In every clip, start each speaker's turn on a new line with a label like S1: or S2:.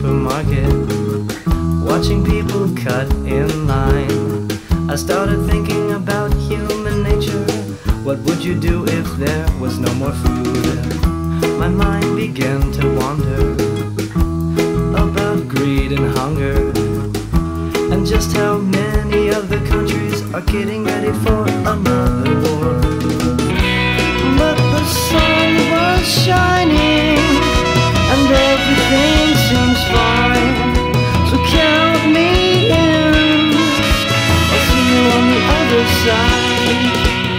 S1: supermarket, watching people cut in line. I started thinking about human nature. What would you do if there was no more food? My mind began to wander about greed and hunger, and just how many other countries are getting ready for another war. But the sun was shining and everything seems fine, so count me in, I'll see you on the other side.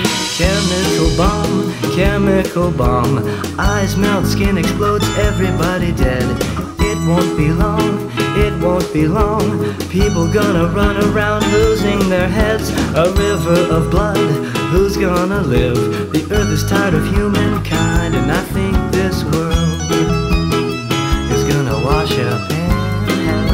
S1: Chemical bomb, eyes melt, skin explodes, everybody dead. It won't be long, it won't be long, people gonna run around losing their heads. A river of blood, who's gonna live? The earth is tired of humankind, and I think this world is gonna wash up in hell.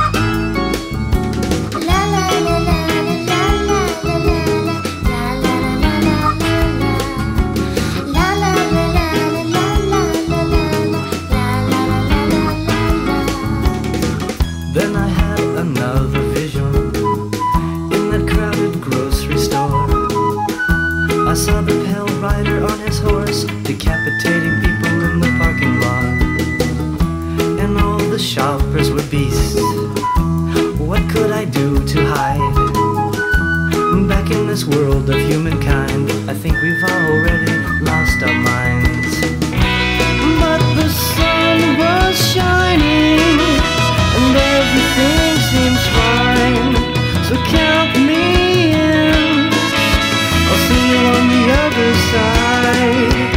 S1: Then I had another vision in that crowded grocery store. I saw the pale rider on his horse, decapitating people in the parking lot. And all the shoppers were beasts. What could I do to hide? Back in this world of humankind, I think we've already lost our minds. But the sun was shining and everything seems fine, so count me in, I'll see you on the other side.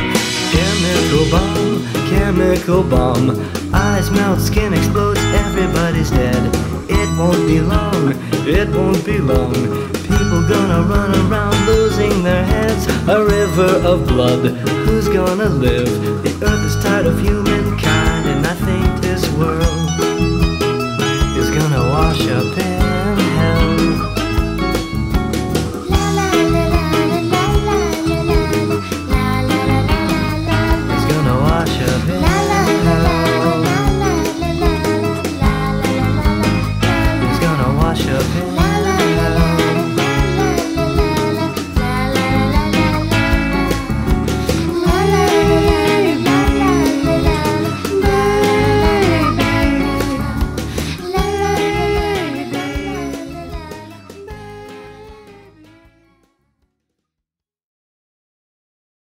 S1: Chemical bomb, eyes melt, skin explodes, everybody's dead. It won't be long, it won't be long, people gonna run around losing their heads. A river of blood, who's gonna live? The earth is tired of humankind.